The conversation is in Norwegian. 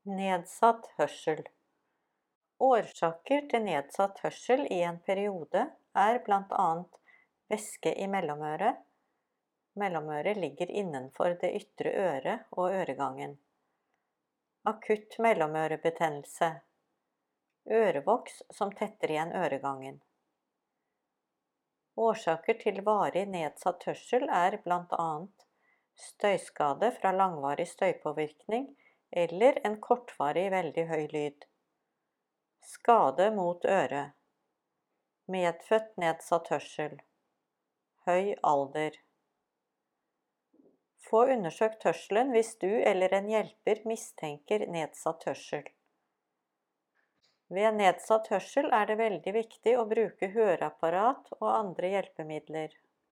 Nedsatt hørsel. Årsaker til nedsatt hørsel i en periode er blant annet væske i mellomøret. Mellomøret ligger innenfor det ytre øret og øregangen. Akutt mellomørebetennelse. Ørevoks som tetter igjen øregangen. Årsaker til varig nedsatt hørsel er blant annet støyskade fra langvarig støypåvirkning eller en kortvarig veldig høy lyd. Skade mot øret. Medfødt nedsatt hørsel. Høy alder. Få undersøkt hørselen hvis du eller en hjelper mistenker nedsatt hørsel. Ved nedsatt hørsel er det veldig viktig å bruke høreapparat og andre hjelpemidler.